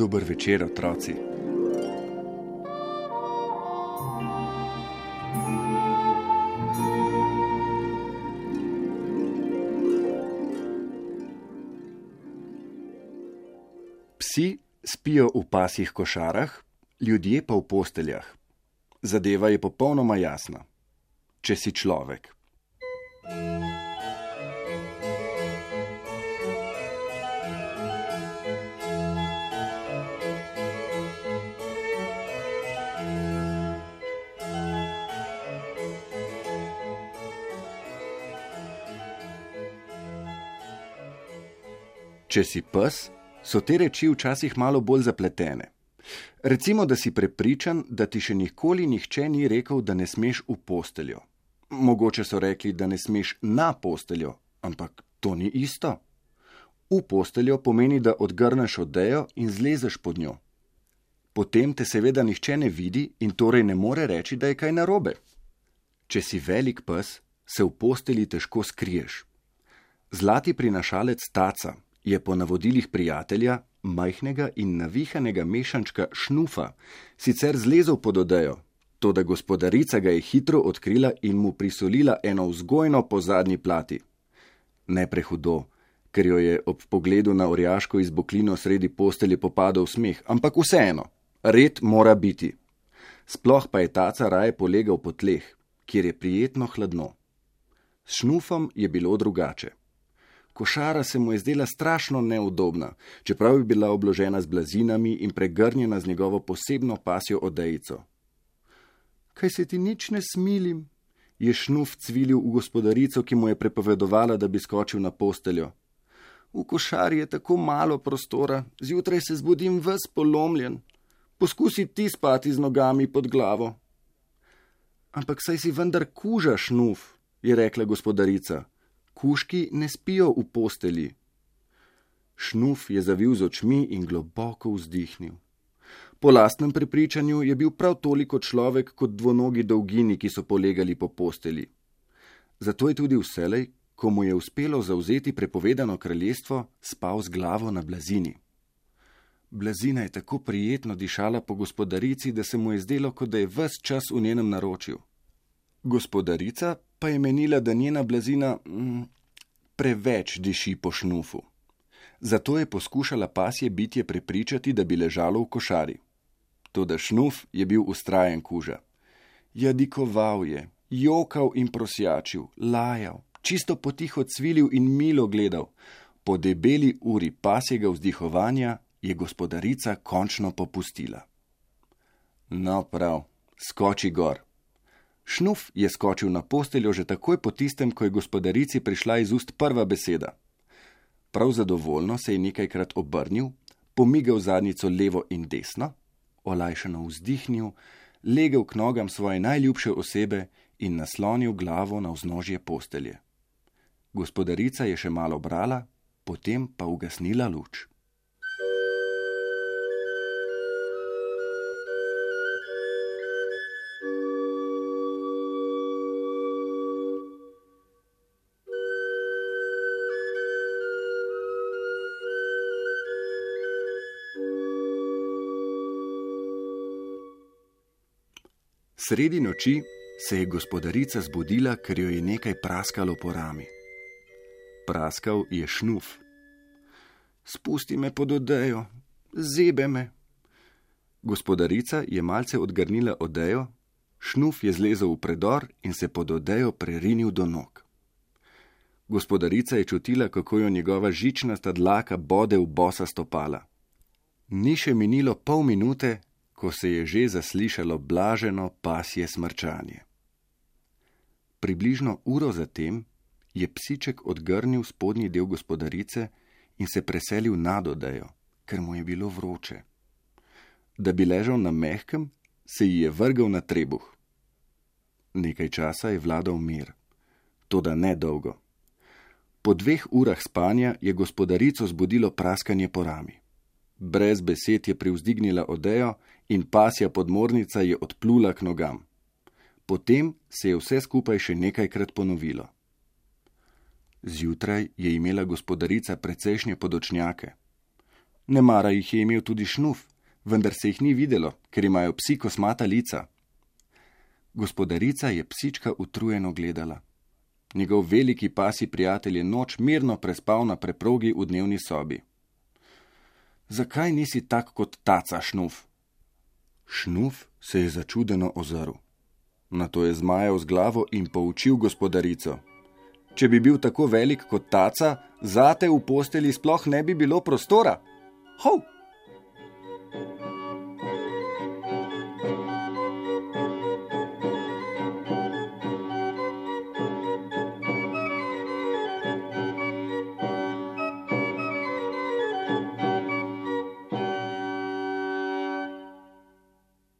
Dober večer, otroci. Psi spijo v pasjih košarah, ljudje pa v posteljah. Zadeva je popolnoma jasna. Če si človek. Če si pes, so te reči včasih malo bolj zapletene. Recimo, da si prepričan, da ti še nikoli nihče ni rekel, da ne smeš v posteljo. Mogoče so rekli, da ne smeš na posteljo, ampak to ni isto. V posteljo pomeni, da odgrneš odejo in zlezeš pod njo. Potem te seveda nihče ne vidi in torej ne more reči, da je kaj narobe. Če si velik pes, se v postelji težko skriješ. Zlati prinašalec Taca je po navodilih prijatelja, majhnega in navihanega mešančka Šnufa, sicer zlezel pod odejo, toda gospodarica ga je hitro odkrila in mu prisolila eno vzgojno po zadnji plati. Ne prehudo, ker jo je ob pogledu na orjaško izboklino sredi postelje popadal smeh, ampak vseeno, red mora biti. Sploh pa je Taca raje polegal po tleh, kjer je prijetno hladno. S Šnufom je bilo drugače. Košara se mu je zdela strašno neudobna, čeprav je bila obložena z blazinami in pregrnjena z njegovo posebno pasjo odejico. Kaj se ti nič ne smilim, je Šnuf cvilil v gospodarico, ki mu je prepovedovala, da bi skočil na posteljo. V košari je tako malo prostora, zjutraj se zbudim ves polomljen. Poskusi ti spati z nogami pod glavo. Ampak saj si vendar kuža, Šnuf, je rekla gospodarica. Kužki ne spijo v postelji. Šnuf je zavil z očmi in globoko vzdihnil. Po lastnem prepričanju je bil prav toliko človek kot dvonogi dolgini, ki so polegali po postelji. Zato je tudi vselej, ko mu je uspelo zavzeti prepovedano kraljestvo, spal z glavo na blazini. Blazina je tako prijetno dišala po gospodarici, da se mu je zdelo, kot da je ves čas v njenem naročju. Gospodarica pa je menila, da njena blazina preveč diši po Šnufu. Zato je poskušala pasje bitje prepričati, da bi ležalo v košari. Toda Šnuf je bil vztrajen kuža. Jadikoval je, jokal in prosjačil, lajal, čisto potiho cvilil in milo gledal. Po debeli uri pasjega vzdihovanja je gospodarica končno popustila. No prav, skoči gor. Šnuf je skočil na posteljo že takoj po tistem, ko je gospodarici prišla iz ust prva beseda. Prav zadovoljno se je nekajkrat obrnil, pomigal zadnjico levo in desno, olajšano vzdihnil, legel k nogam svoje najljubše osebe in naslonil glavo na vznožje postelje. Gospodarica je še malo brala, potem pa ugasnila luč. Sredi noči se je gospodarica zbudila, ker jo je nekaj praskalo po rami. Praskal je Šnuf. Spusti me pod odejo, zebe me. Gospodarica je malce odgrnila odejo, Šnuf je zlezel v predor in se pod odejo prerinil do nog. Gospodarica je čutila, kako jo njegova žičnasta dlaka bode v bosa stopala. Ni še minilo pol minute, ko se je že zaslišalo blaženo pasje smrčanje. Približno uro zatem je psiček odgrnil spodnji del gospodarice in se preselil nad odejo, ker mu je bilo vroče. Da bi ležal na mehkem, se ji je vrgel na trebuh. Nekaj časa je vladal mir, toda ne dolgo. Po 2 urah spanja je gospodarico zbudilo praskanje po rami. Brez besed je privzdignila odejo in pasja podmornica je odplula k nogam. Potem se je vse skupaj še nekajkrat ponovilo. Zjutraj je imela gospodarica precejšnje podočnjake. Nemara jih je imel tudi Šnuf, vendar se jih ni videlo, ker imajo psi kosmata lica. Gospodarica je psička utrujeno gledala. Njegov veliki pasji prijatelj je noč mirno prespal na preprogi v dnevni sobi. Zakaj nisi tak kot taca, Šnuf? Šnuf se je začudeno ozrl. Nato je zmajal z glavo in poučil gospodarico. Če bi bil tako velik kot taca, zate v posteli sploh ne bi bilo prostora. Hov!